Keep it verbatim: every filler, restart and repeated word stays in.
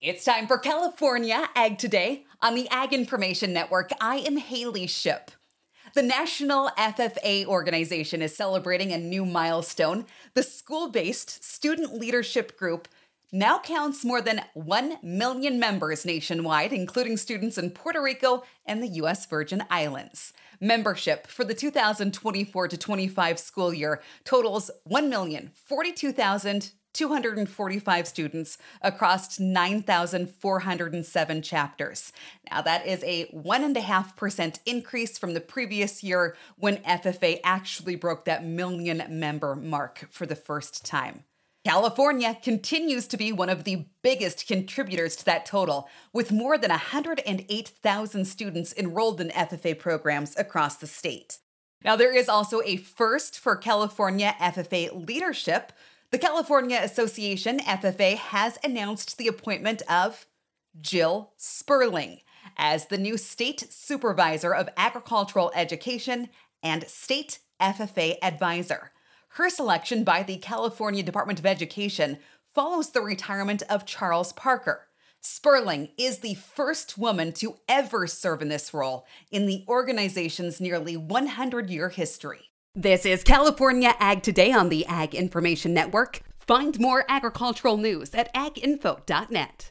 It's time for California Ag Today. On the Ag Information Network, I am Haley Ship. The National F F A organization is celebrating a new milestone. The school-based student leadership group now counts more than one million members nationwide, including students in Puerto Rico and the U S Virgin Islands. Membership for the two thousand twenty-four to twenty-five school year totals one million forty-two thousand two hundred forty-five students across nine thousand four hundred seven chapters. Now, that is a one point five percent increase from the previous year when F F A actually broke that million member mark for the first time. California continues to be one of the biggest contributors to that total, with more than one hundred eight thousand students enrolled in F F A programs across the state. Now, there is also a first for California F F A leadership. The California Association F F A has announced the appointment of Jill Sperling as the new State Supervisor of Agricultural Education and State F F A Advisor. Her selection by the California Department of Education follows the retirement of Charles Parker. Sperling is the first woman to ever serve in this role in the organization's nearly one hundred year history. This is California Ag Today on the Ag Information Network. Find more agricultural news at ag info dot net.